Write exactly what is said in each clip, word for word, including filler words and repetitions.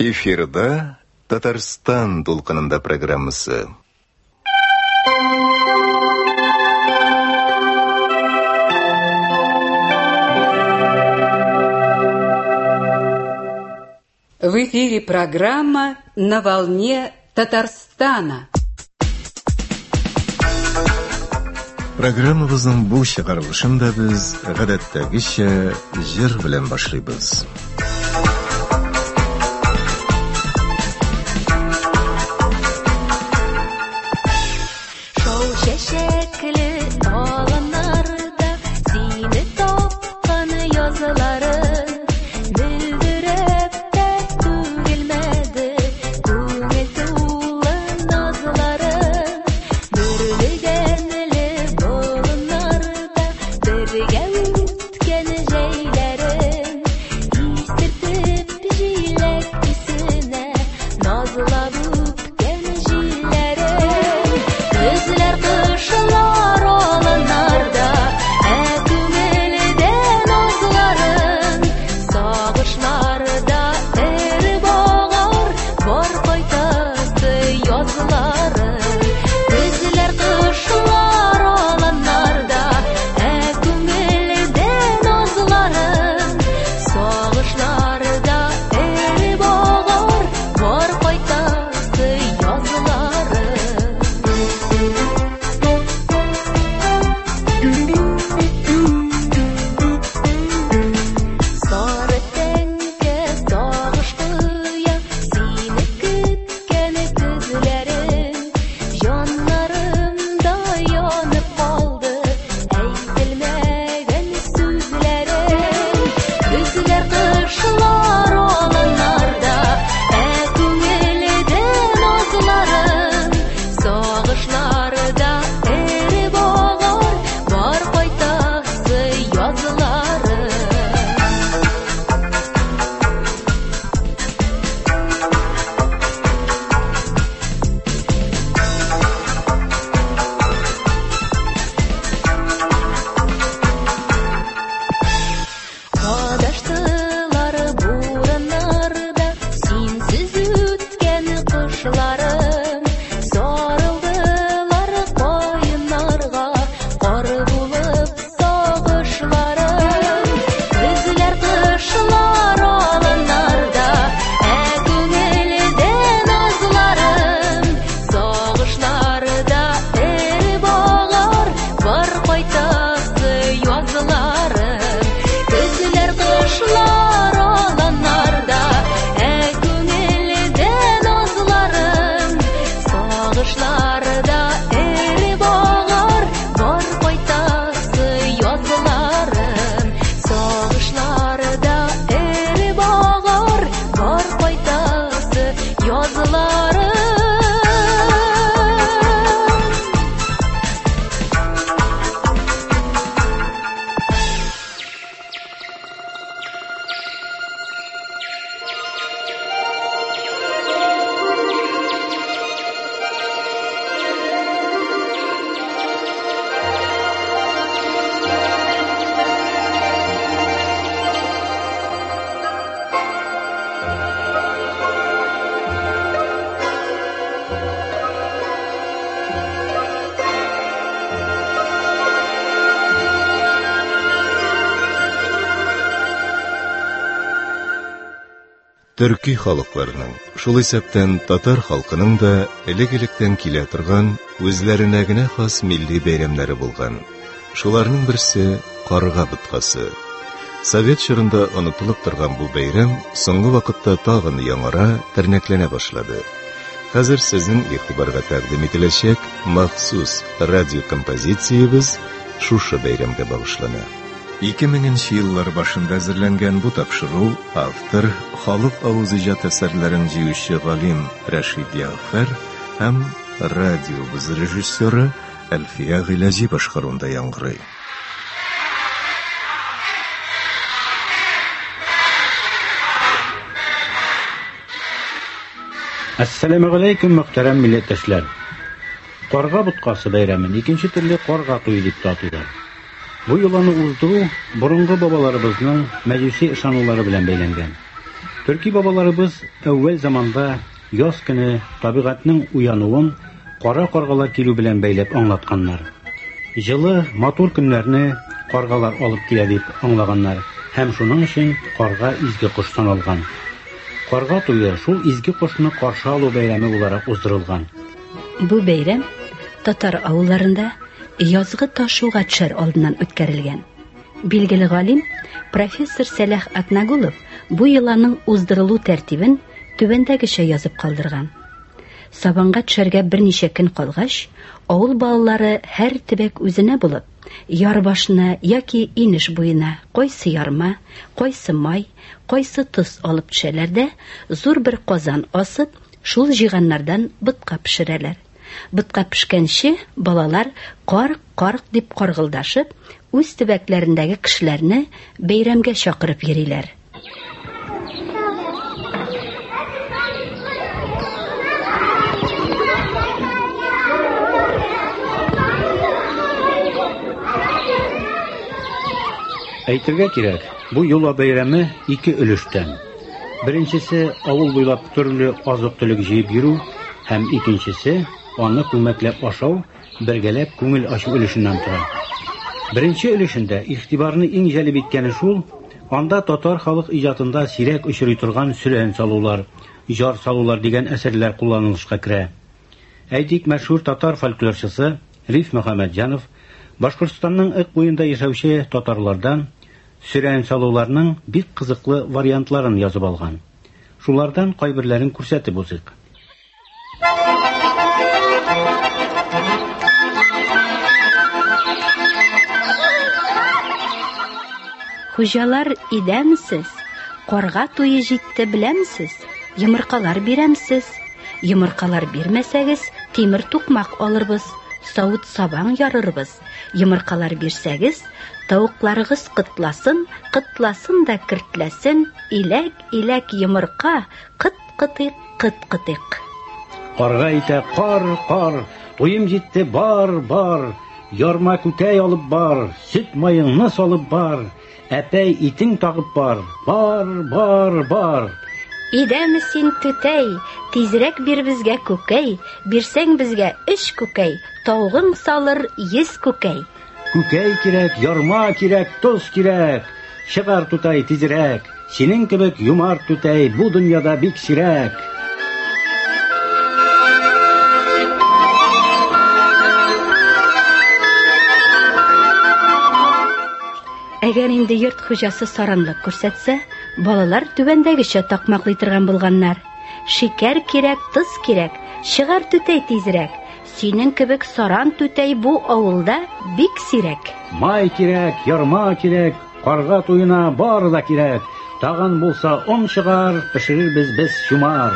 Эфирда Татарстан толқынында программасы. В эфире программа «На волне Татарстана». Программабызның бу чыгарылышында без гадәттәгечә җыр белән башлыйбыз. Төрки халыкларының, шул исәптән татар халкының да элек-электән килә торган, үзләренә генә хас милли бәйрәмнәре булган. Шуларның берсе карга боткасы. Совет чорында онытылып торган бу бәйрәм соңгы вакытта тагын яңара, тернәкләнә башлады. Хәзер сезнең игътибарга тәкъдим ителәчәк махсус радиокомпозициябез шушы бәйрәмгә багышлана. ике меңенче еллар башында әзерләнгән бу тапшыру автор, халык авыз иҗат әсәрләрен җыючы галим Рәшид Ягъфар һәм радиобыз режиссеры Әлфия Гыйлаҗи башкаруында яңгырый. Ассаламу алейкум, мөхтәрәм милләттәшләр. Карга боткасы бәйрәмен икенче төрле карга туй дип татыйлар. Бу юланы уздыру борынгы бабаларыбызның мәҗүси ышанулары белән бәйләнгән. Төрки бабаларыбыз әүвәл заманда яз көне табигатьнең уянуын кара каргалар килү белән бәйләп аңлатканнар. Җылы, матур көннәрне каргалар алып килә дип аңлаганнар һәм шуның өчен карга изге кош саналган. Карга туе шул изге кошны каршы алу бәйрәме буларак уздырылган. Бу бәйрәм татар авылларында язгы ташуга төшәр алдыннан үткәрелгән. Билгеле галим профессор Сәләх Атнагулов бу йоланың уздырылу тәртибен түбәндәгечә язып калдырган. Сабанга төшәргә берничә көн калгач, авыл балалары һәр төбәк үзенә булып, яр башына яки инеш буена кайсы ярма, кайсы май, кайсы тоз алып төшәләр дә, зур бер казан асып, шул җыйганнардан бутка пешерәләр. Бутка пешкәнче балалар карк-карк дип каргылдашып, үз төбәкләрендәге кешеләрне бәйрәмгә чакырып йөриләр. Әйтергә кирәк, бу юла бәйрәме ике өлештән. Беренчесе авыл буйлап төрле азык-төлек җыеп йөрү һәм икенчесе аны күмәкләп ашау, бергәләп күңел ачу өлешеннән тора. Беренче өлешендә игътибарны иң җәлеп иткәне шул, анда татар халык иҗатында сирәк очрый торган сүрән салулар, җар салулар дигән әсәрләр кулланылышка керә. Әйтик, мәшһүр татар фольклорчысы Риф Мөхәммәтҗанов Башкортстанның ык буенда яшәүче татарлардан сүрән салуларның бик кызыклы вариантларын язып алган. Шулардан кайберләрен күрсәтеп узыйк. Хуҗалар, идәмсез, карга туе җитте беләмсез, йомыркалар бирәмсез. Йомыркалар бирмәсәгез, тимер тукмак алырбыз, савыт сабан ярырбыз. Йомыркалар бирсәгез, тавыкларыгыз кытласын, кытласын да кертләсен, иләк-иләк йомырка, кыт-кытык, кыт-кытык. Карга итә кар-кар, туем җитте бар-бар, ярма күкәй алып бар, сөт майыңны салып бар, әпәй итең тагып бар, бар-бар-бар. Идәме син түтәй, тизрәк бир безгә күкәй, бирсәң безгә өч күкәй, таугың салыр йөз күкәй. Күкәй кирәк, ярма кирәк, тоз кирәк, чыгар тутай тизрәк, синең кебек юмар түтәй бу дөньяда бик сирәк. Әгәр инде йорт хуҗасы саранлык күрсәтсә, балалар түбәндәгечә такмаклый торган булганнар. Шикәр кирәк, тоз кирәк, чыгар түтәй тизрәк, синең кебек саран түтәй бу авылда бик сирәк. Май кирәк, ярма кирәк, карга туена бары да кирәк, тагын булса он чыгар, пешерербез без чумар.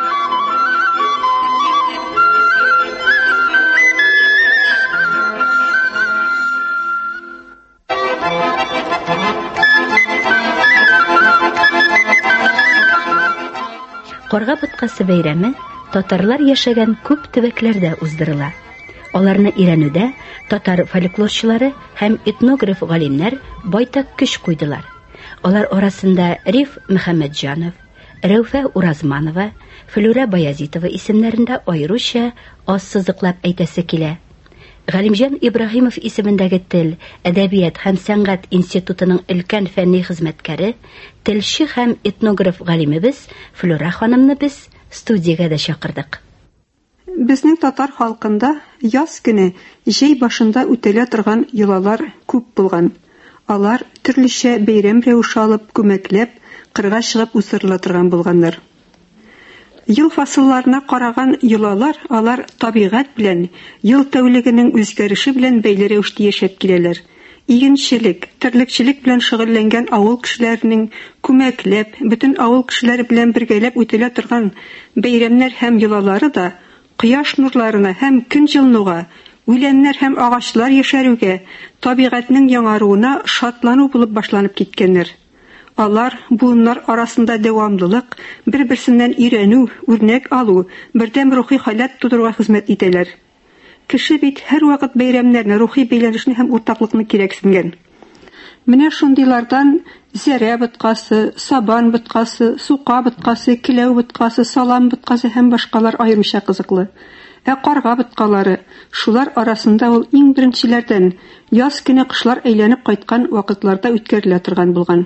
Карга боткасы бәйрәме татарлар яшәгән күп төбәкләрдә уздырыла. Аларны өйрәнүдә татар фольклорчылары һәм этнограф галимнәр байтак көч куйдылар. Алар арасында Риф Мөхәммәтҗанов, Рәүфә Уразманова, Флүрә Баязитова исемнәрендә аеруча аз сызыклап әйтәсе килә. Галимҗан Ибраһимов исемендәге тел, әдәбият һәм сәнгать институтының өлкән фәнни хезмәткәре, телче һәм этнограф галимебез Флүрә ханымны без студиягә дә чакырдык. Безнең татар халкында яз көне җәй башында үтәлә торган йолалар күп булган. Алар төрлечә бәйрәм рәвеше алып, күмәкләп, кырга чыгып үстерелә торган булганнар. Ел фасылларына караган йолалар, алар табигать белән, ел тәүлегенең үзгәреше белән бәйле рәвештә яшәп киләләр. Игенчелек, терлекчелек белән шөгыльләнгән авыл кешеләренең күмәкләп, бөтен авыл кешеләре белән бергәләп үтәлә торган бәйрәмнәр һәм йолалары да кояш нурларына һәм көн җылынуга, үләннәр һәм агачлар яшәрүгә, табигатьнең яңаруына шатлану булып башланып киткәннәр. Алар буыннар арасында дәвамлылык, бер-берсеннән өйрәнү, үрнәк алу, бердәм рухи халат тудыруга хезмәт итәләр. Кеше бит һәр вакыт бәйрәмнәрне, рухи бәйләнешне һәм уртаклыкны кирәксенгән. Менә шундыйлардан зәрә боткасы, сабан боткасы, сука боткасы, киләү боткасы, салам боткасы һәм башкалар аеруча кызыклы. Ә карга боткалары, шулар арасында ул иң беренчеләрдән яз көне кышлар әйләнеп кайткан вакытларда үткәрелә торган булган.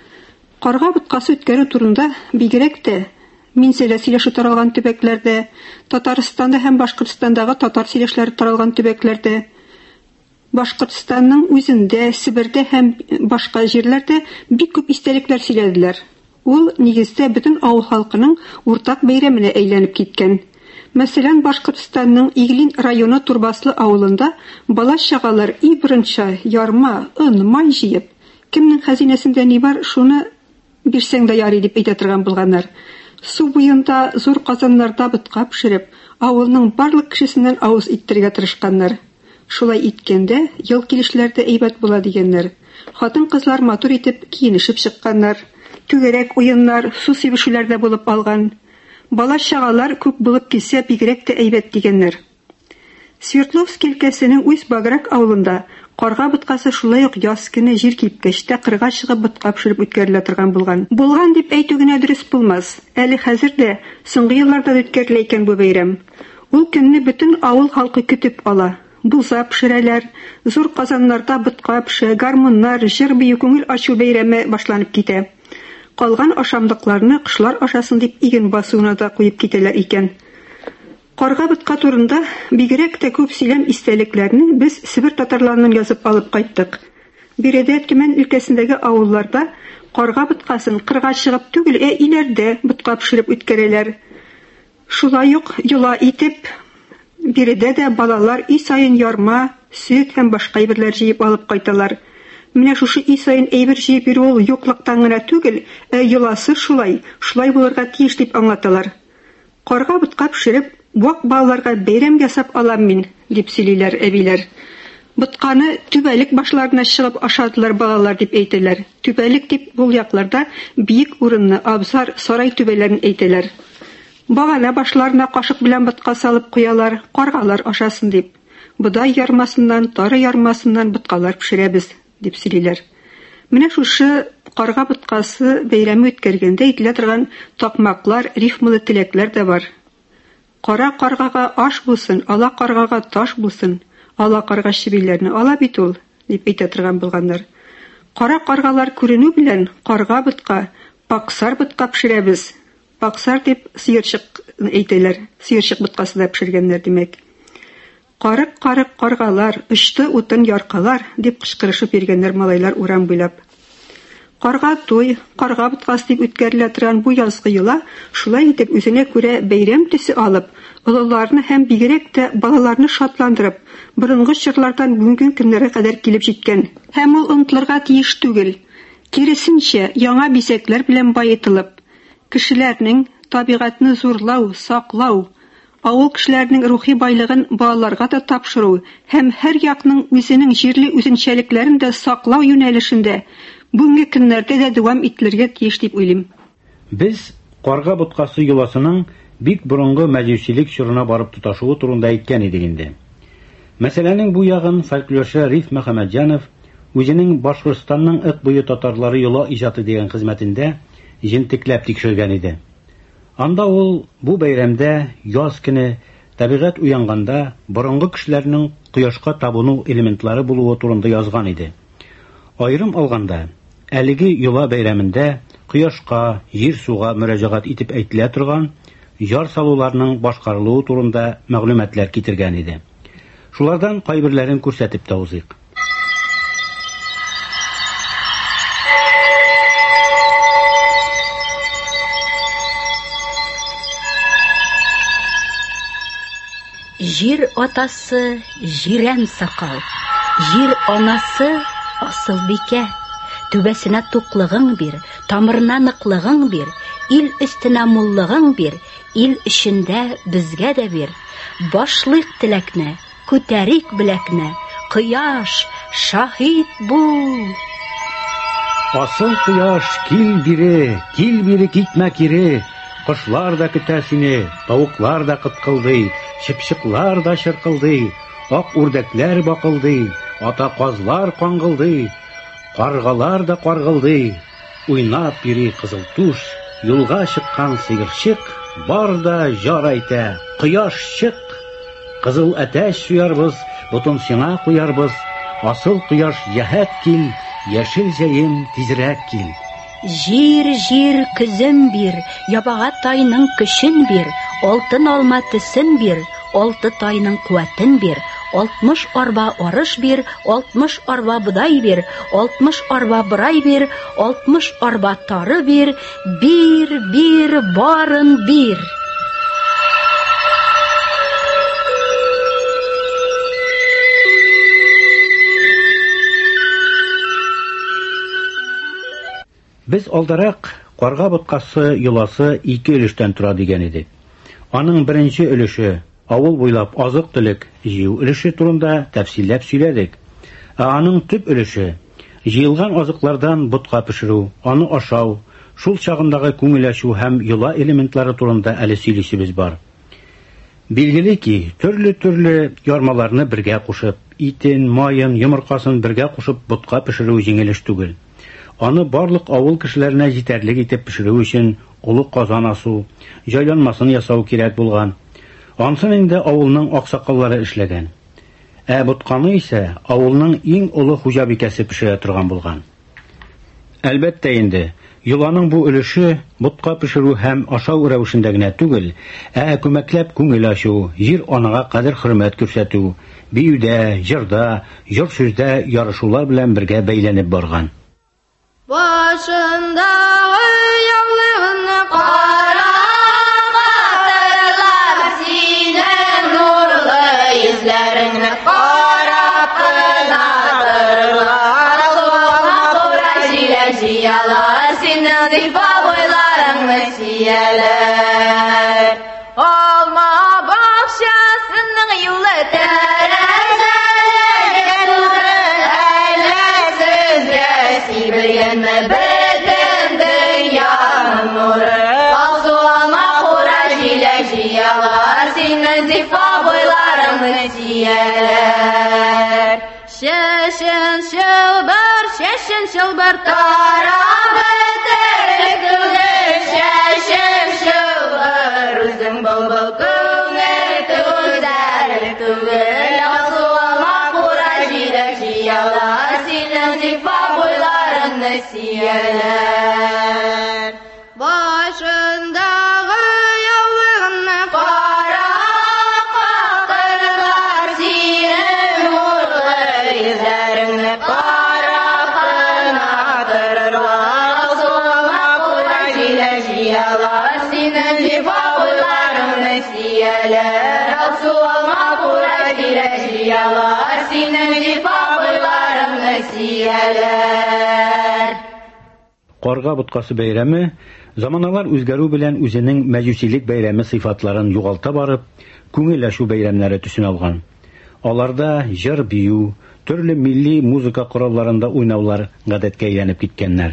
Карга боткасы үткәрү турында бигрәк тә мин сөйләшү таралган төбәкләрдә, Татарстанда һәм Башкортстандагы татар сөйләшләре таралган төбәкләрдә, Башкортстанның үзендә, Себердә һәм башка җирләрдә бик күп истәлекләр сөйләделәр. Ул нигездә бөтен авыл халкының уртак бәйрәменә әйләнеп киткән. Мәсәлән, Башкортстанның Иглин районы Турбаслы авылында бала-чагалар и беренче ярма, ын, май җыеп, кемнең хәзинәсендә ни бар, шуны бирсәң дә ярый дип әйтә торган булганнар. Су буенда зур казаннарда ботка пешереп, авылның барлык кешесеннән авыз иттергә тырышканнар. Шулай иткәндә, ел килешләрдә әйбәт була дигәннәр. Хатын-кызлар матур итеп киенешеп чыкканнар. Түгәрәк уеннар, су сибешүләрдә булып алган. Бала-чагалар күп булып килсә, бигрәк тә әйбәт дигәннәр. Свердловск өлкәсенең Усть-Баграк авылында карга боткасы шулай ук яз көне җир кипкәчтә кырга чыгып ботка пешереп үткәрелә торган булган. Булган дип әйтү генә дөрес булмас. Әле хәзер дә соңгы елларда үткәрелә икән бу бәйрәм. Ул көнне бөтен авыл халкы көтеп ала. Буза пешерәләр, зур казаннарда ботка пешә, гармуннар, җыр бию, күңел ачу бәйрәме башланып китә. Калган ашамлыкларны кышлар ашасын дип иген басуына да куеп китәләр икән. Карга ботка турында бигрәк тә күп сөйләм истәлекләрне без Себер татарларыннан язып алып кайттык. Биредә Төмән өлкәсендәге авылларда карга боткасын кырга чыгып түгел, ә иләрдә ботка пешереп үткәрәләр. Шулай ук йола итеп биредә дә балалар үй сайын ярма, сөт һәм башка әйберләр җыеп алып кайталар. Менә шушы үй сайын әйбер җыеп бирү ул юклыктан гына түгел, ә йоласы шулай, шулай булырга тиеш дип аңлаталар. Карга ботка пешереп вак балаларга бәйрәм ясап алам мин, дип сөйлиләр әбиләр. Ботканы түбәлек башларына чыгып ашадылар балалар дип әйтәләр. Түбәлек дип бул якларда биек урынны, абзар, сарай түбәләрен әйтәләр. Багана башларына кашык белән ботка салып куялар, каргалар ашасын дип. Бодай ярмасыннан, тары ярмасыннан боткалар пешерәбез, дип сөйлиләр. Менә шушы карга боткасы бәйрәме үткәргәндә әйтелә торган такмаклар, рифмалы теләкләр дә бар. Кара каргага аш булсын, ала каргага таш булсын, ала карга чебиләрне ала бит ул, дип әйтә торган булганнар. Кара каргалар күренү белән карга ботка, паксар ботка пешерәбез. Паксар дип сыерчык әйтәләр, сыерчык боткасы да пешергәннәр димәк. Карык-карык каргалар, очты утын яркалар, дип кычкырышып йөргәннәр малайлар урам буйлап. Карга туй, карга боткасы дип үткәрелә торган бу язгы йола шулай итеп үзенә күрә бәйрәм төсе алып, олыларны һәм бигрәк тә балаларны шатландырып, борынгы чорлардан бүгенге көннәргә кадәр килеп җиткән. Һәм ул онытылырга тиеш түгел. Киресенчә, яңа бизәкләр белән баетылып, кешеләрнең табигатьне зурлау, саклау, авыл кешеләренең рухи байлыгын балаларга да тапшыру һәм һәр якның үзенең җирле үзенчәлекләрен дә саклау юнәлешендә бүгенге көннәрдә дә дәвам ителергә тиеш дип уйлыйм. Без карга боткасы йоласының бик борынгы мәҗүсилек чорына барып тоташуы турында әйткән идек инде. Мәсьәләнең бу ягын фольклорчы Риф Мөхәммәтҗанов үзенең Башкортстанның ык буе татарлары йола иҗаты дигән хезмәтендә җентекләп тикшергән иде. Анда ул бу бәйрәмдә яз көне табигать уянганда борынгы кешеләрнең кояшка табыну элементлары булуы турында язган иде. Айрым алганда, әлеге йола бәйрәмендә кояшка, җир-суга мөрәҗәгать итеп әйтелә торган яр салуларның башкарылуы турында мәгълүматлар китергән иде. Шулардан кайберләрен күрсәтеп тә узыйк. Җир атасы җирән сакал, җир анасы Асылбикә, түбәсенә туклыгың бир, тамырына ныклыгың бир, ил өстенә муллыгың бир, ил эчендә безгә дә бир. Башлык теләкне, күтәрик беләкне, кояш, шаһид бул. Асыл кояш, кил бире, кил бире китмә кире, кошлар да көтә сине, тавыклар да кыткылдый, чыпчыклар да чыркылдый, ак үрдәкләр бакылдый, ата казлар каңгылдый. Каргалар да каргылды, уйнап йөри кызыл туш, юлга чыккан сыерчык, бар да жар әйтә, кояш чык. Кызыл әтәч суярбыз, бутын сиңа куярбыз, асыл кояш җәһәт кил, яшел җәем тизрәк кил. Жир, жир, көзем бир, ябага тайның көчен бир, алтын алма төсен бир, алты тайның куәтен бир, алтмыш арба арыш бир, алтмыш арба будай бир, алтмыш арба бырай бир, алтмыш арба тары бир, бир, бир, барын бир. Без алдарак карга боткасы йоласы ике өлештән тора дигән иде. Аның беренче өлеше авыл буйлап азык-төлек җыю өлеше турында тәфсилләп сөйләдек. Ә аның төп өлеше җыелган азыклардан ботка пешерү, аны ашау, шул чагындагы күңел ачу һәм йола элементлары турында әле сөйлисебез бар. Билгеле ки, төрле-төрле ярмаларны бергә кушып, итен, майын, йомыркасын бергә кушып ботка пешерү җиңел эш түгел. Аны барлык авыл кешеләренә җитәрлек итеп пешерү өчен улы казан асу, җайланмасын ясау кирәк булган. Ансын инде авылның аксакаллары эшләгән. Ә ботканы исә авылның иң улы хуҗабикәсе пешерә торган булган. Әлбәттә инде, йоланың бу өлеше ботка пешерү һәм ашау рәвешендә генә түгел, ә күмәкләп күңел ачу, җир анага кадер-хөрмәт күрсәтү, биюдә, җырда, җыр сүздә ярышулар белән бергә бәйләнеп барган. Başındağı yağlığını qara qatırlar, sinen nurlu izlərini qarab qınatırlar. Ağzıma qura jilə jiyalar, sinen difa boylarını siyeler. Olma bağşasının yılı Bilgenme bütün dünyanın nuru, Ağzı olma kura jile jiyalar, Senin zifa boylarını siyeler. Şeşin şılbır, şeşin şılbır tara bitirik tügür, Şeşin şılbır, üzüm bulbul künür tüzerlik tügür, Ağzı olma kura jile jiyalar, Senin zifa siyeler. Başındağı yağlığını qara qatırlar, sinen nurlu izlərini qara qınatırlar. Ağzıma qura jilə jiyalar, sinen zifa boylarını siyeler. Ağzıma qura jilə jiyalar, sinen zifa boylarını siyeler. Карга боткасы бәйрәме заманалар үзгәрү белән үзенең мәҗүсилек бәйрәме сыйфатларын югалта барып, күңел ачу бәйрәмнәре төсен алган. Аларда җыр бию, төрле милли музыка коралларында уйнаулар гадәткә әйләнеп киткәннәр.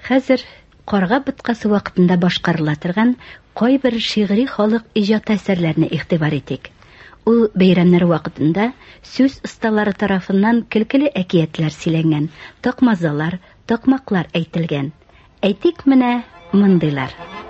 Хәзер карга боткасы вакытында башкарыла торган кайбер шигъри халык иҗат әсәрләренә игътибар итик. Ул бәйрәмнәр вакытында сүз осталары тарафыннан килкеле әкиятләр сөйләнгән, такмазалар, такмаклар әйтелгән. Әйтик менә мондыйлар.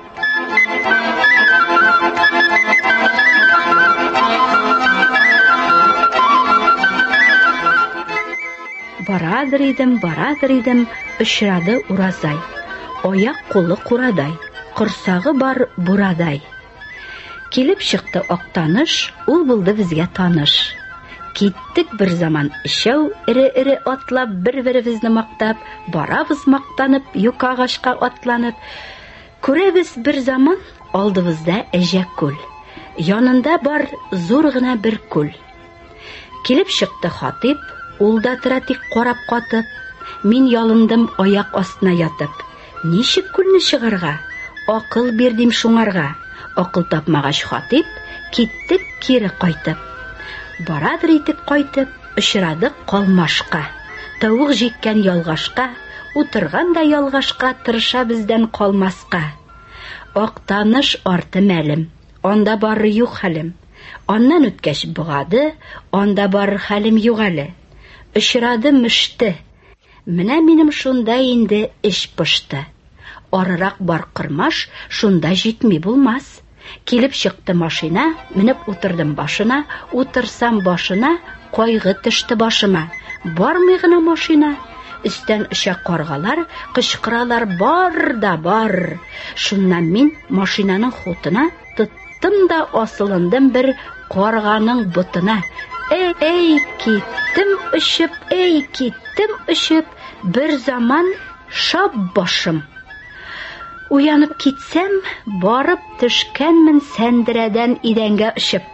Барадыр идем, барадыр идем, очрады уразай. Аяк кулы курадай, корсагы бар бурадай. Килеп чыкты Актаныш, ул булды безгә таныш. Киттек бер заман ишәү, ире-ире атлап, бер-беребезне мактап, барабыз мактанып, юка агачка атланып. Күрәбез бер заман алдыбызда әҗәк күл. Янында бар зур гына бер күл. Килеп чыкты Хатип, ул да тора тик карап катып. Мин ялындым аяк астына ятып. Ничек күлне чыгарга? Акыл бирдим шуңарга. Акыл тапмагач Хатип, киттек кире кайтып. Барадыр итеп кайтып, очрадык калмашка. Тавык җиккән ялгашка, утырган да ялгашка, тырыша бездән калмаска. Актаныш арты мәлем, анда бары юк хәлем. Аннан үткәч бугады, анда бары хәлем юк әле. Очрады мышты. Менә минем шунда инде эш пышты. Арырак бар кырмаш, шунда җитми булмас. Килеп чыкты машина, менеп утырдым башына, утырсам башына, кайгы төште башыма. Бармый гына машина. Өстән оча каргалар, кычкыралар бар да бар. Шуннан мин машинаның хутына тоттым да асылындым бер карганың ботына. Эй, эй, киттем очып, эй, киттем очып, бер заман шап башым. Уянып китсәм, барып төшкәнмен сәндерәдән идәнгә очып.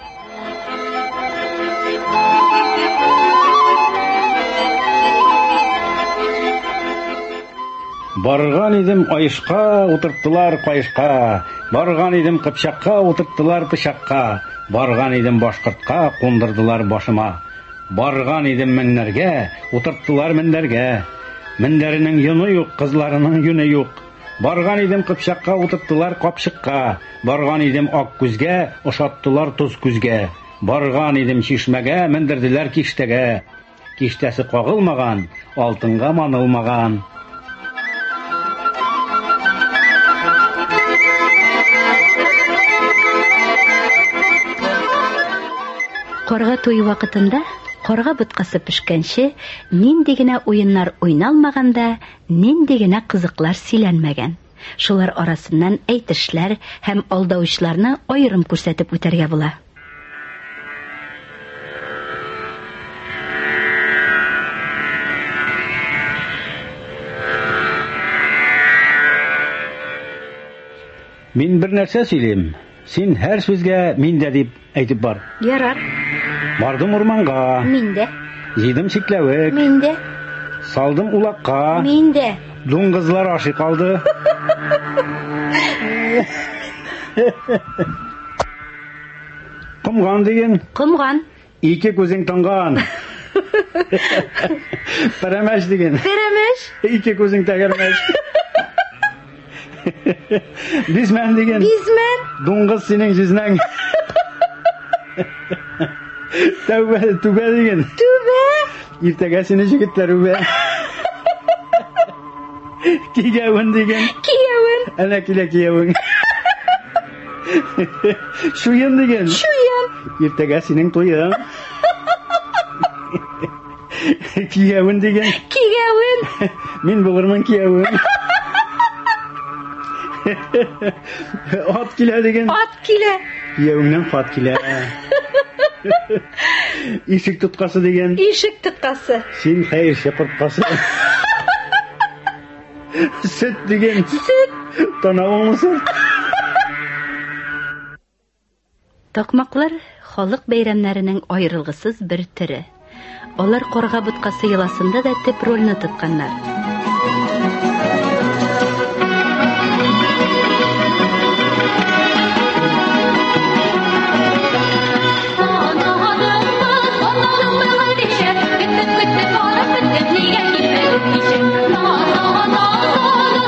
Барган идем айышка, утырттылар кайышка. Барган идем кыпчакка, утырттылар пычакка. Барган идем башкортка, кундырдылар башыма. Барган идем меңнәргә, утырттылар мендәргә. Мендәренең юны юк, кызларының юны юк. Барган идем кыпчакка, утырттылар капчыкка. Барган идем ак күзгә, ошаттылар туз күзгә. Барган идем чишмәгә, мендерделәр киштәгә. Киштәсе кагылмаган, алтынга манылмаган. Карга туй вакытында, карга боткасы пешкәнче, нинди генә уеннар уйналмаганда, нинди генә кызыклар сөйләнмәгән. Шулар арасыннан әйтешләр һәм алдавычларны аерым күрсәтеп үтәргә була. Мин бер нәрсә сөйлим. Син һәр сүзгә мин дә дип әйтеп бар. Ярар. Бардым урманга. Мин дә. Җыйдым чикләвек. Мин дә. Салдым улакка. Мин дә. Дуңгызлар ашый калды. Кымган диген. Кымган. Ике күзең танган. Пәрәмәш диген. Пәрәмәш. Ике күзең тәгәрмәш. Бизмән диген. Бизмән. Дуңгыз синең җизнәң. Тәүбә, түбә диген. Түбә. Иртәгә сине җегетләр үбә. Кигәвен диген. Кигәвен. Әнә килә кигәвен. Шуен диген. Шуен. Иртәгә синең туйың. Кигәвен диген. Кигәвен. Мин булырмын кигәвен. Ат килә диген. Ат килә. Кигәвеннән хат килә. Ишек тоткасы диген. Ишек тоткасы. Син хәерче корткасы. Сөт диген. Сөт. Танавыңны сөт. Такмаклар халык бәйрәмнәренең аерылгысыз бер төре. Алар карга боткасы йоласында да төп рольне тотканнар. La la la la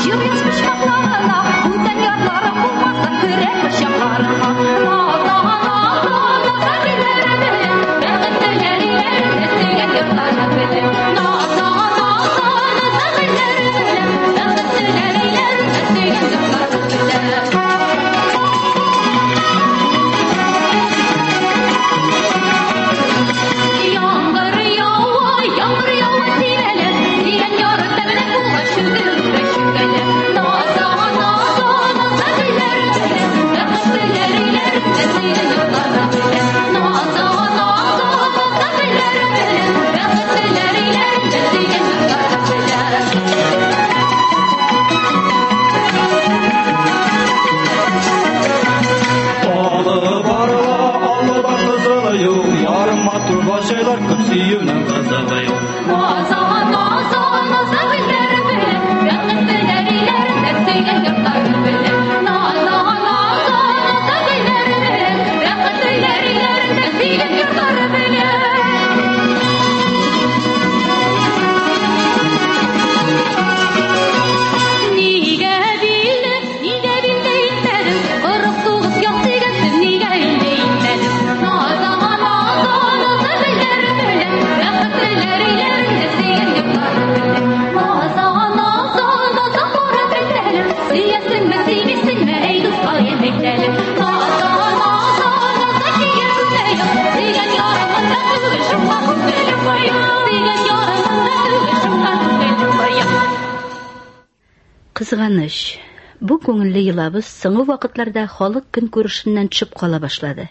Кызганыч, бу күңелле йылабыз соңгы вакытларда халык көн күрешеннән төшеп кала башлады.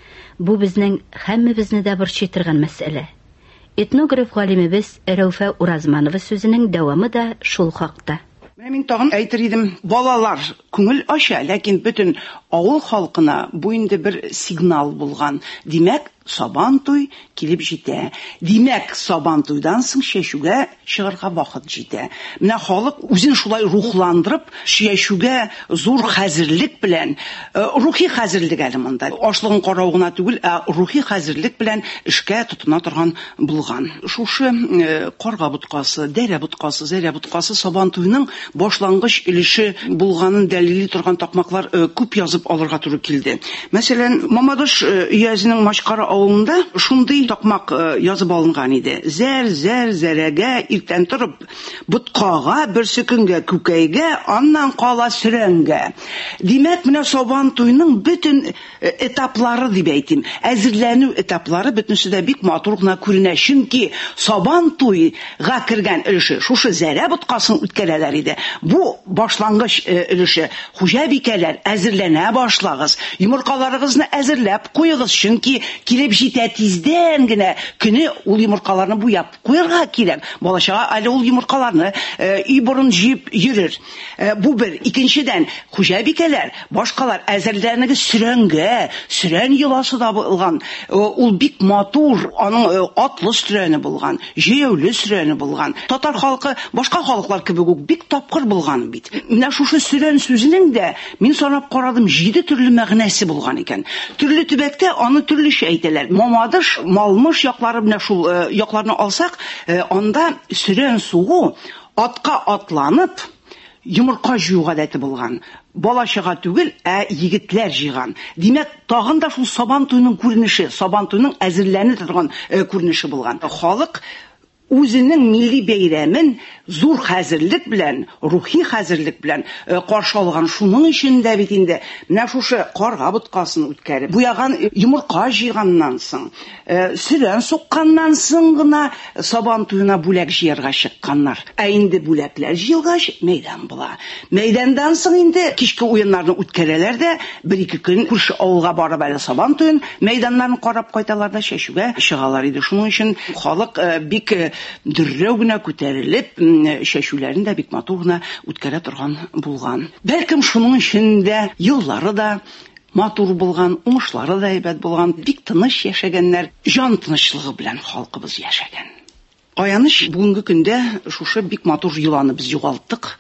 Бу безнең һәммәбезне дә борчый торган мәсьәлә. Этнограф галимебез Рәүфә Уразманова сүзенең дәвамы да шул хакта. Менә мин тагын әйтер идем, балалар күңел ача, ләкин бөтен авыл халкына бу инде бер сигнал булган. Димәк, Сабан туй килеп җитә. Димәк, Сабан туйдан соң чәчүгә чыгарга вакыт җитә. Менә халык үзен шулай рухландырып, чәчүгә зур хәзерлек белән, рухи хәзерлек әле монда. Ашлыгын карау гына түгел, ә рухи хәзерлек белән эшкә тотына торган булган. Шушы карга буткасы, дәрә буткасы, зәрә буткасы Сабан туйның башлангыч өлеше булганын дәлили торган такмаклар күп язып алырга туры килде. Мәсәлән, Мамадыш өязенең Машкара авылында шундый такмак язып алынган иде. Зәр, зәр, зәрәгә иртән торып, буткага, берсе көнгә күкәйгә, аннан кала сөрәнгә. Димәк, менә Сабан туйның бөтен этаплары дип әйтим. Әзерләнү этаплары бөтенсе дә бик матур гына күренә. Чөнки Сабан туйга кергән өлеше шушы зәрә буткасын үткәрәләр иде. Бу башлангыч өлеше. Хуҗа бикәләр, әзерләнә башлагыз. Йомыркаларыгызны әзерләп куегыз, чөнки килеп җитә тиздән генә көне ул йомыркаларны буяп куярга кирәк. Балачага әле ул йомыркаларны өй борын җыеп йөрер. Бу бер. Икенчедән, хуҗа бикәләр, башкалар әзерләнегез сөрәнгә, сөрән йоласы да булган. Ул бик матур, аның атлы сөрәне булган, җәяүле сөрәне булган. Татар халкы башка халыклар кебек үк бик тапкыр булган бит. Менә шушы сөрән сүзенең дә мин санап карадым, җиде төрле мәгънәсе булган икән. Төрле төбәктә аны төрлечә әйтәләр. Мамадыш, Малмыш яклары белән шул якларны алсак, анда сөрән сугу атка атланып йомырка җыю гадәте булган. Балачага түгел, ә егетләр җыйган. Димәк, тагын да шул Сабан туйның күренеше, Сабан туйның әзерләнә торган күренеше булган. Халык үзенең милли бәйрәмен зур хәзерлек белән, рухи хәзерлек белән каршы алган. Шуның өчен дә бит инде менә шушы карга буткасын үткәреп, буяган йомырка җыйганнан соң, сөрән сукканнан соң гына Сабан туена бүләк җыярга чыкканнар. Ә инде бүләкләр җыелгач, мәйдан була. Мәйдандан соң инде кичке уеннарны үткәрәләр дә, бер-ике көн күрше авылга барып әле Сабан туен мәйданнарны карап кайталар да чәчүгә чыгалар иде. Шуның өчен халык бик дөррәү генә күтәрелеп, чәчүләрен дә бик матур гына үткәрә торган булган. Бәлкем шуның өчен дә еллары да матур булган, уңышлары да әйбәт булган, бик тыныч яшәгәннәр, җан тынычлыгы белән халкыбыз яшәгән. Аяныч, бүгенге көндә шушы бик матур йоланы без югалттык.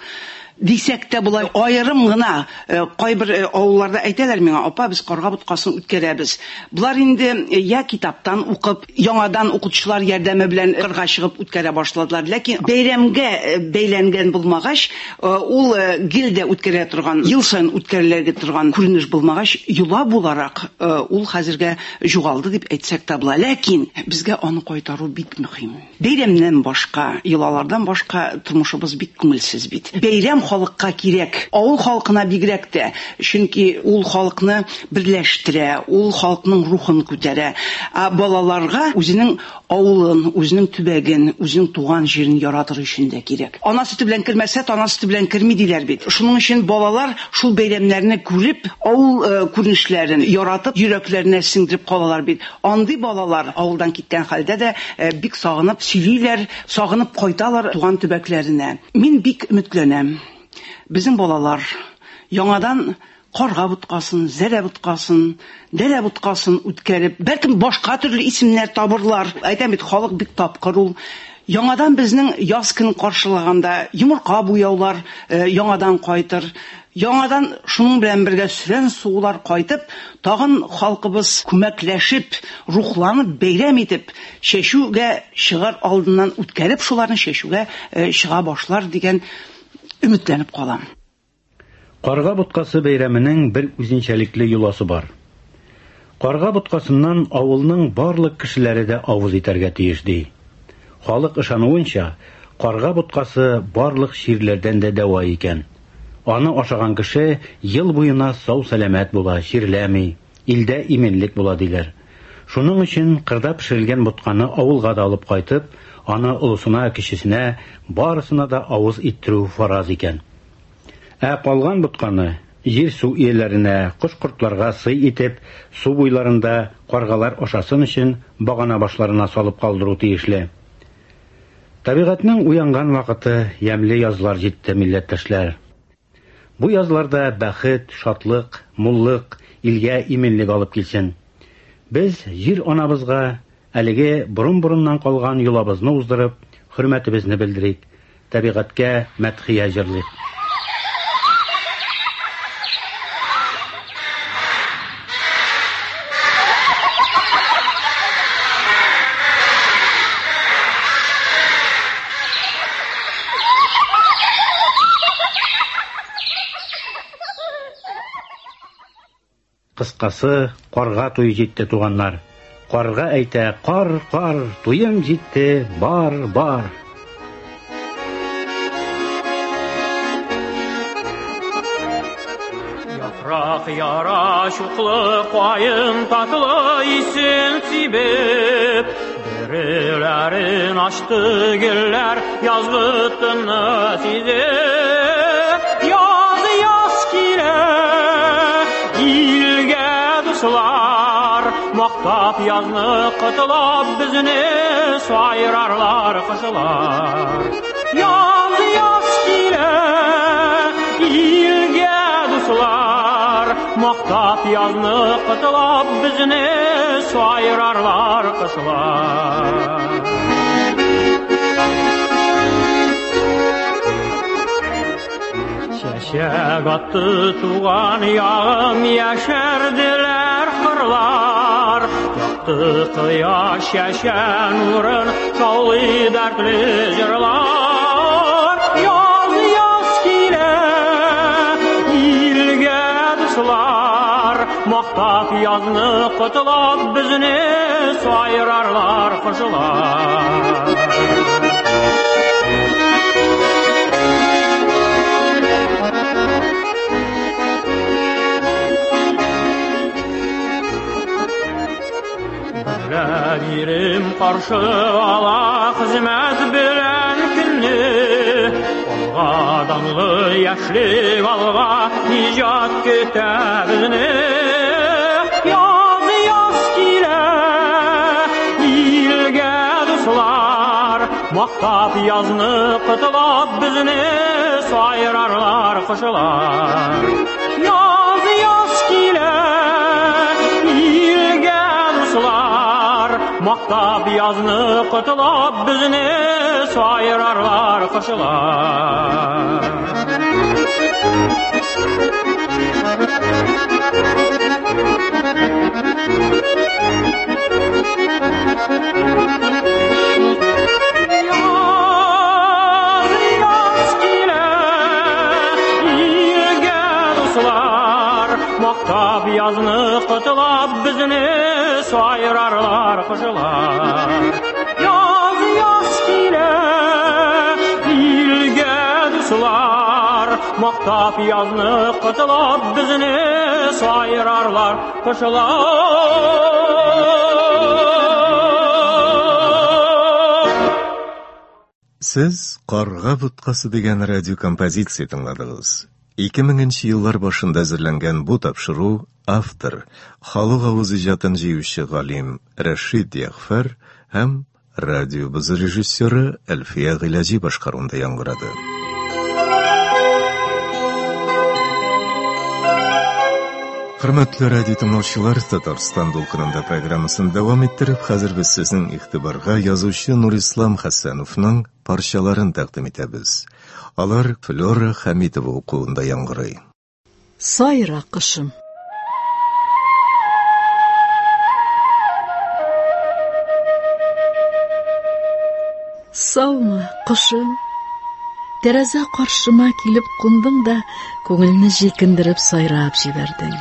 дисәк тә була, аерым гына кайбер авылларда әйтәләр миңа, апа, без карга боткасын үткәрәбез. Булар инде я китаптан укып, яңадан укытучылар ярдәме белән кырга чыгып үткәрә башладылар. Ләкин бәйрәмгә бәйләнгән булмагач, ул гилдә үткәрә торган, ел саен үткәрелергә торган күренеш булмагач, юла буларак ул хәзергә югалды дип әйтсәк тә була. Ләкин безгә аны кайтару бик мөһим. Бәйрәмнән башка, йолалардан башка тормышыбыз бик күңелсез бит. Бәйрәм халыкка кирәк, авыл халкына бигрәк тә, чөнки ул халыкны берләштерә, ул халыкның рухын күтәрә. Ә балаларга үзенең авылын, үзенең төбәген, үзенең туган җирен яратыр өчен дә кирәк. Ана сөте белән кермәсә, ана сөте белән керми диләр бит. Шуның өчен балалар шул бәйрәмнәрне күреп, авыл күренешләрен яратып, йөрәкләренә сеңдереп калалар бит. Андый балалар авылдан киткән хәлдә дә бик сагынып сөйлиләр, сагынып кайталар туган төбәкләренә. Мин бик өметләнәм. Безнең балалар яңадан карга боткасын, зәрә боткасын, дәрә боткасын үткәреп, бәлкем башка төрле исемнәр табырлар. Әйтәм бит, халык бик тапкыр ул. Яңадан безнең яз көнен каршылаганда йомырка буяулар яңадан кайтыр. Яңадан шуның белән бергә сүрән сугулар кайтып, тагын халкыбыз күмәкләшеп, рухланып, бәйрәм итеп, чәчүгә чыгар алдыннан үткәреп, шуларны чәчүгә чыга башлар дигән өметләнеп калам. Карга боткасы бәйрәменең бер үзенчәлекле юласы бар. Карга боткасыннан авылның барлык кешеләре дә авыз итәргә тиеш ди. Халык ышануынча, карга боткасы барлык ширләрдән дә дәва икән. Аны ашаган кеше ел буена сау сәламәт була, ширләми, илдә именлек була диләр. Шуның өчен кырда пешерелгән ботканы авылга да алып кайтып, аны улысына, кешесенә, барысына да авыз иттерү фараз икән. Ә калган ботканы җир-су ияләренә, кош-кортларга сый итеп, су буйларында каргалар ашасын өчен багана башларына салып калдыру тиешле. Табигатьнең уянган вакыты ямьле язлар җитте, милләттәшләр. Бу язларда бәхет, шатлык, муллык, илгә именлек алып килсен. Без җир анабызга әлеге бурын-бурыннан калган юлабызны уздырып, хөрмәтебезне белдерик, табигатькә мәдхия җырлыйк. Кыскасы, карга туй җитте, туганнар. Карга әйтә: "Кар, кар, туем җитте, бар, бар." Яфрак яра шуклы кайын татлы исен сибеп, дәреләрен ачты гөлләр язгытны сизеп. Яз, яз килә мактап язны кытылап безне сайрарлар кышылар. Яз, яз килә илгә дуслар, мактап язны кытылап безне сайрарлар кышылар. Чәчәк атты туган ягым, яшәрделәр кырлар. Якты кояш чәчән нурын, шаулый дәртле җырлар. Яз, яз килә илгә дуслар, мактап язны кытылап безне сайрарлар кышылар. Бирим каршы ала хезмәт белән көнне, алга данлы яшьлек алга иҗат көтә безне. Яз, яз килә илгә дуслар, мактап язны кытылап безне сайрарлар кышылар. Яз, яз килә илгә дуслар, мактап язны кытылап безне сайрарлар кышылар. Maqtab yazını qıtılab bizini soyirarlar qışılar. Yaz yaz kile ilge duslar, maqtab yazını qıtılab bizini soyirarlar qışılar. Siz Qarg'a Butqасы degan radio kompozиция тыңладыгыз. ике меңенче еллар башында әзерләнгән бу тапшыру автор, халык авыз иҗатын җыючы галим Рәшид Ягъфар һәм радиобыз режиссеры Әлфия Гыйлаҗи башкаруында яңгырады. Хөрмәтле радио тыңлаучылар, Татарстан дулкынында программасын дәвам иттереп, хәзер без сезнең игътибарга язучы Нурислам Хәсәновның парчаларын тәкъдим итәбез. Алар Флора Хәмитова укуында яңгырый. Сайра кышым. Саумы, кышым. Тәрәзә каршыма килеп кундың да, күңелне җилкендереп сайрап җибәрдең.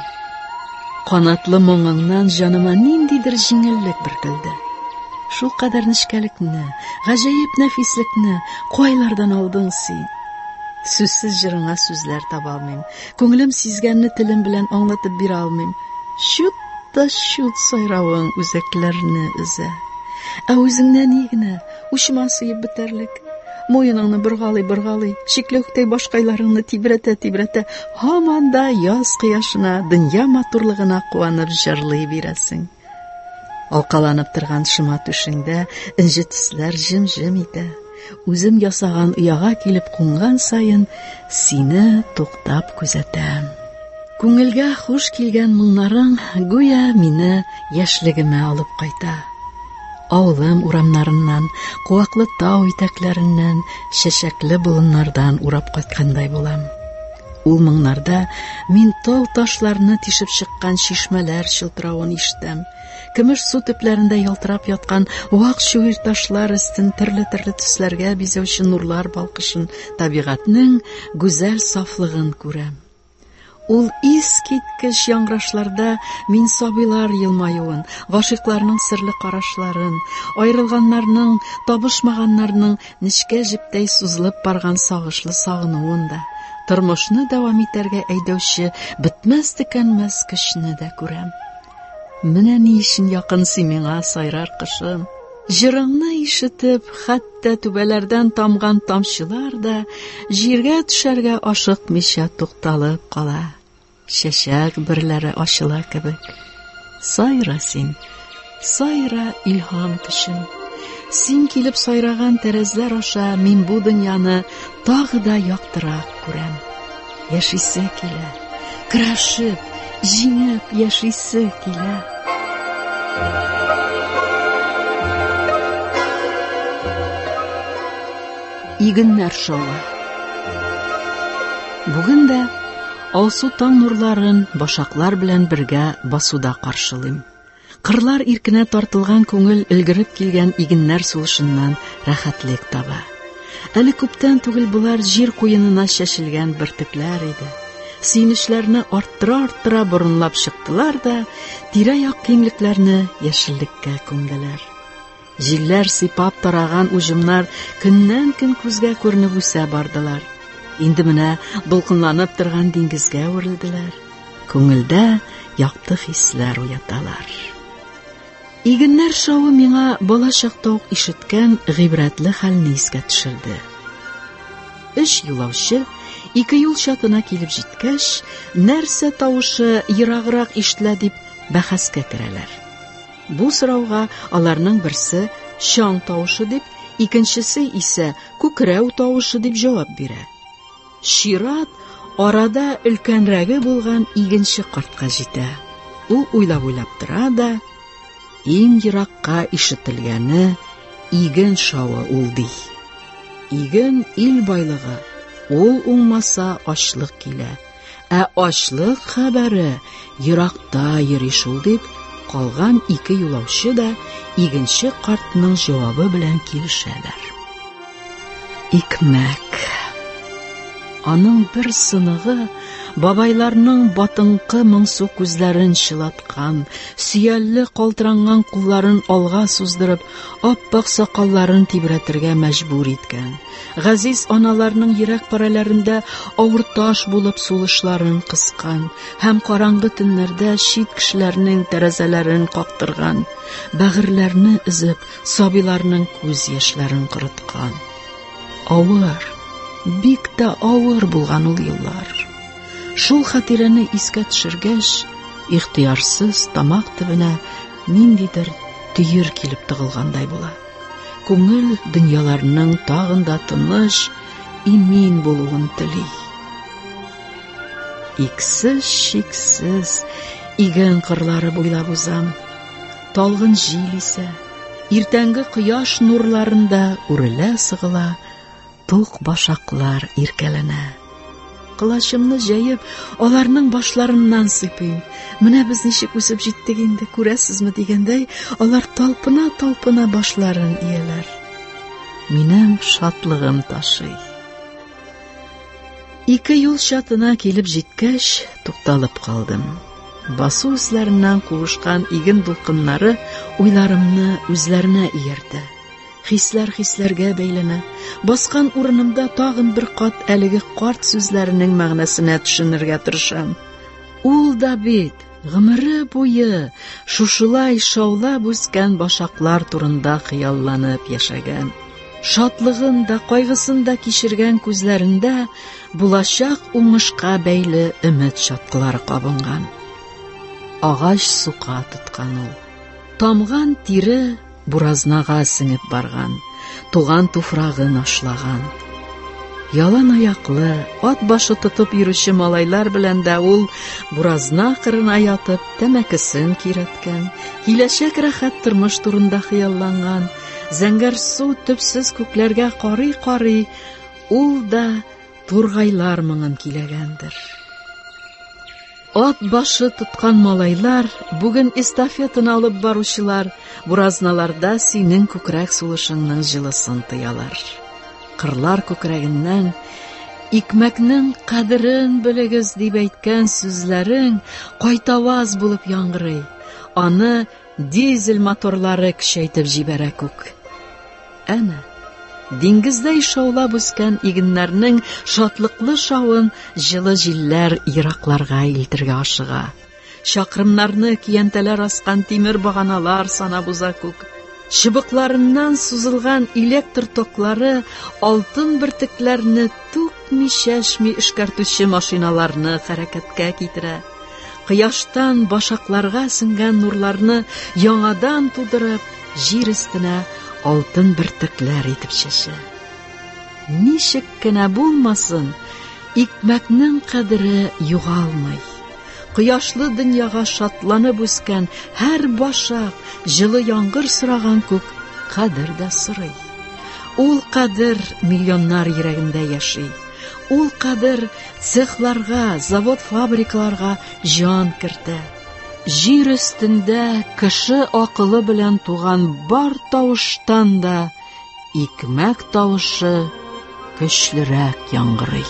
Канатлы моңыңнан җаныма ниндидер җиңеллек биркелде. Шул кадәр нечкәлекне, гаҗәеп нәфислекне кайлардан алдың син? Сүзсез җырыңа сүзләр таба алмыйм. Күңелем сизгәнне телем белән аңлатып бирә алмыйм. Шут та шут сайравың үзәкләрне өзә. Ә үзеңнән ни генә ушыма сыеп бетәрлек. Муеныңны быргалый-быргалый, шиклектәй башкайларыңны тибрәтә-тибрәтә, һаман да яз кояшына, дөнья матурлыгына куанып җырлый бирәсең. Алкаланып торган шыма түшеңдә инҗе төсләр җим-җим итә. Үзем ясаган уяга килеп кунган сайын сине туктап күзәтәм. Күңелгә хуш килгән моңнарың гүя мине яшьлегемә алып кайта. Авылым урамнарыннан, куаклы тау итәкләреннән, чәчәкле болыннардан урап кайткандай булам. Ул моңнарда мин тау ташларны тишеп чыккан чишмәләр чылтыравын ишетәм. Көмеш су төпләрендә ялтырап яткан вак шүгир ташлар өстен төрле-төрле төсләргә бизәүче нурлар балкышын, табигатьнең гүзәл сафлыгын күрәм. Ул искиткеч яңгырашларда мин сабыйлар елмаюын, гашыйкларның серле карашларын, аерылганнарның, табышмаганнарның нечкә җептәй сузылып барган сагышлы сагынуын да, тормышны дәвам итәргә әйдәүче бетмәс-төкәнмәс көчне дә күрәм. Менә ни өчен якын син миңа, сайрар кышым. Җырыңны ишетеп, хәтта түбәләрдән тамган тамчылар да җиргә төшәргә ашыкмыйча тукталып кала. Чәчәк берләре ачыла кебек. Сайра син, сайра илһам көчем. Син килеп сайраган тәрәзләр аша мин бу дөньяны тагы да яктырак күрәм. Яшисе килә, көрәшеп, җиңеп яшисе килә. Игеннәр шавы. Бүген дә алсу таң нурларын башаклар белән бергә басуда каршылыйм. Кырлар иркенә тартылган күңел өлгереп килгән игеннәр сулышыннан рәхәтлек таба. Әле күптән түгел булар җир куенына чәчелгән бөртекләр иде. Сөенечләрне арттыра-арттыра борынлап чыктылар да, тирә-як киңлекләрне яшеллеккә күмделәр. Җилләр сыйпап тараган уҗымнар көннән-көн күзгә күренеп үсә бардылар. Инде менә дулкынланып торган диңгезгә үрелделәр. Күңелдә якты хисләр уяталар. Игеннәр шавы миңа балачакта ук ишеткән гыйбрәтле хәлне искә төшерде. Өч юлаучы ике юл чатына килеп җиткәч, нәрсә тавышы ераграк ишетелә дип бәхәскә керәләр. Бу сорауга аларның берсе чаң тавышы дип, икенчесе исә күкрәү тавышы дип җавап бирә. Шират арада өлкәнрәге булган игенче картка җитә. Ул уйлап-уйлап тора да, иң еракка ишетелгәне иген шавы ул ди. Иген ил байлыгы, ул уңмаса ачлык килә. Ә ачлык хәбәре еракта йөри шул дип, калган ике юлаучы да игенче картның җавабы белән килешәләр. Икмәк. Аның бер сыныгы бабайларның батынкы моңсу күзләрен чылаткан, сөялле калтыранган кулларын алга суздырып, аппак сакалларын тибрәтергә мәҗбүр иткән. Газиз аналарның йөрәк парәләрендә авыр таш булып сулышларын кыскан һәм караңгы төннәрдә чит кешеләрнең тәрәзәләрен кактырган, бәгырьләрне изеп, сабиларның күз яшьләрен кырыткан. Авыр, бик тә авыр булган ул еллар. Шул хатирәне искә төшергәч, ихтыярсыз тамак төбенә ниндидер төер килеп тыгылгандай була. Күңел дөньяларның тагын да тыныч, имин булуын тели. Иксез шиксез иген кырлары буйлап узам. Талгын җил исә, иртәнге кояш нурларында үрелә сыгыла, тук башаклар иркәләнә. Кылачымны җәеп, аларның башларыннан сыйпыйм. Менә без ничек үсеп җиттек инде, күрәсезме дигәндәй, алар талпына-талпына башларын ияләр. Минем шатлыгым ташый. Ике юл чатына килеп җиткәч, тукталып калдым. Басу үзләреннән куышкан иген дулкыннары уйларымны үзләренә ияртә. Хисләр хисләргә бәйләнә. Баскан урынымда тагын бер кат әлеге карт сүзләренең мәгънәсенә төшенергә тырышам. Ул да бит гомере буе шушылай шаулап үскән башаклар турында хыялланып яшәгән. Шатлыгын да, кайгысын да кичергән күзләрендә булачак уңышка бәйле өмет чаткылары кабынган. Агач сука тоткан ул. Тамган тире буразнага сеңеп барган, туган туфрагын ашлаган. Ялан аяклы, ат башы тотып йөрүче малайлар белән дә ул буразна кырына ятып тәмәкесен кирәткән, киләчәк рәхәт тормыш турында хыялланган, зәңгәр су төпсез күкләргә карый-карый, ул да тургайлар моңын киләгәндер. Ат башы тоткан малайлар, бүген эстафетаны алып баручылар, буразналарда синең күкрәк сулышыңның җылысын тоялар. Кырлар күкрәгеннән икмәкнең кадерен белегез дип әйткән сүзләрең кайтаваз булып яңгырый. Аны дизель моторлары көчәйтеп җибәрә күк. Әнә диңгездәй шаулап үскән игеннәрнең шатлыклы шавын җылы җилләр еракларга илтергә ашыга. Чакрымнарны киянтәләр аскан тимер баганалар санап уза күк. Чыбыкларыннан сузылган электр токлары алтын бөртекләрне түкми-чәчми эшкәртүче машиналарны хәрәкәткә китерә. Кояштан башакларга сеңгән нурларны яңадан тудырып, җир өстенә алтын бөртекләр итеп чәчә. Ничек кенә булмасын, икмәкнең кадере югалмый. Кояшлы дөньяга шатланып үскән һәр башак, җылы яңгыр сораган күк кадер дә сорый. Ул кадер миллионнар йөрәгендә яши. Ул кадер цехларга, завод-фабрикаларга җан кертә. Җир өстендә кеше акылы белән туган бар тавыштан да икмәк тавышы көчлерәк яңгырый.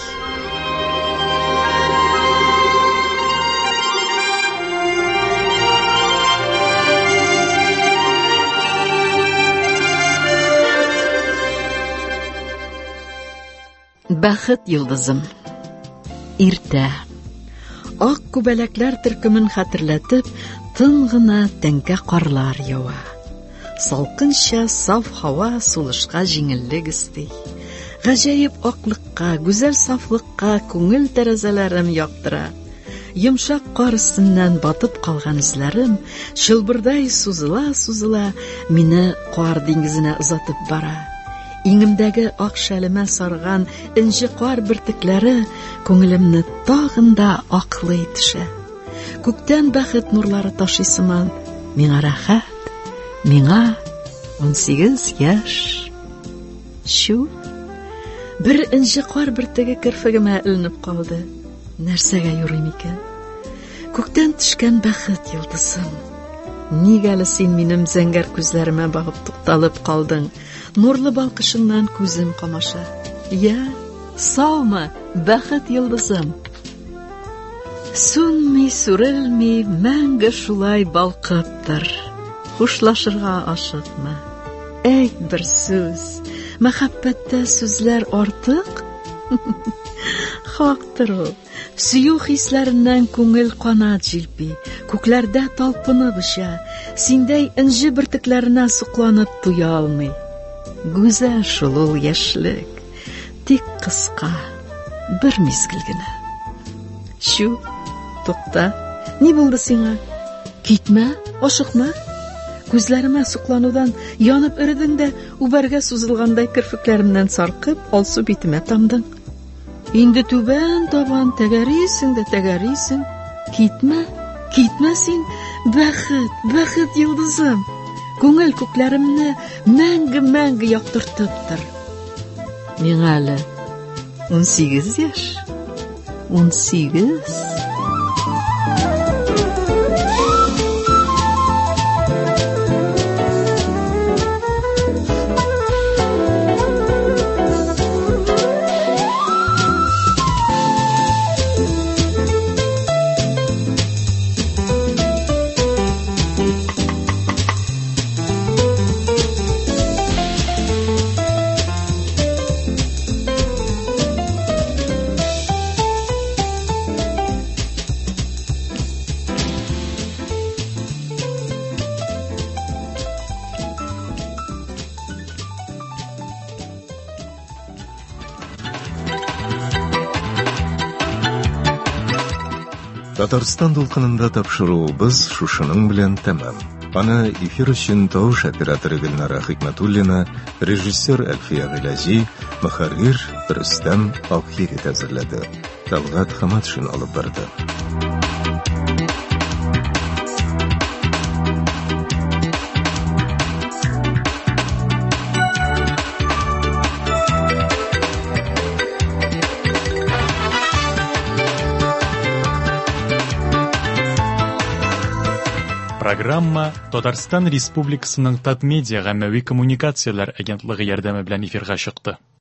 Бәхет йылдызым. Иртә. Ак күбәләкләр төркемен хәтерләтеп, тын гына тәңкә карлар ява. Салкынча саф һава сулышка җиңеллек исти. Гаҗәеп аклыкка, гүзәл сафлыкка күңел тәрәзәләрем яктыра. Йомшак кар өстеннән батып калган эзләрем чылбырдай сузыла-сузыла мине кар диңгезенә озатып бара. Иңемдәге ак шәлемә сарган инҗе кар бөртекләре күңелемне тагын да аклый төшә. Күктән бәхет нурлары ташый сыман, миңа рәхәт, миңа унсигез яшь. Шу, Бер инҗе кар бөртеге керфегемә эленеп калды. Нәрсәгә юрыйм икән? Күктән төшкән бәхет йолдызым. Нигә әле син минем зәңгәр күзләремә багып тукталып калдың? Нурлы балкышыңнан күзем камаша. Я, саумы, бәхет йолдызым. Сүнми, сүрелми, мәңге шулай балкыптыр. Хушлашырга ашыкма. Әйт бер сүз. Мәхәббәттә сүзләр артык? Хактыр ул. Сөю хисләреннән күңел канат җилпи, күкләрдә талпынып оча, синдәй инҗе бөртекләренә сокланып туя алмый. Гүзәл шул ул яшьлек, тик кыска, бер мизгел генә. Шу, тукта, ни булды сиңа? Китмә, ашыкма. Күзләремә сокланудан янып эредең дә, үбәргә сузылгандай керфекләремнән саркып, алсу битемә тамдың. Инде түбән табан тәгәрисең дә тәгәрисең. Китмә, китмә син, бәхет, бәхет йолдызым. Күңел күкләремне мәңге-мәңге яктыртыптыр. Миңа әле ун сигез яшь. ун сигез. Татарстан дулкынында тапшыруыбыз шушының белән тәмам. Аны эфир өчен тавыш операторы Гөлнара Хикмәтуллина, режиссер Әлфия Гыйлази, мөхәррир Рөстәм Акъегет әзерләде. Талгат Хаматшин алып барды. Программа Татарстан Республикасының Татмедиа гаммәви коммуникацияләр агентлыгы ярдәме белән эфирга чыкты.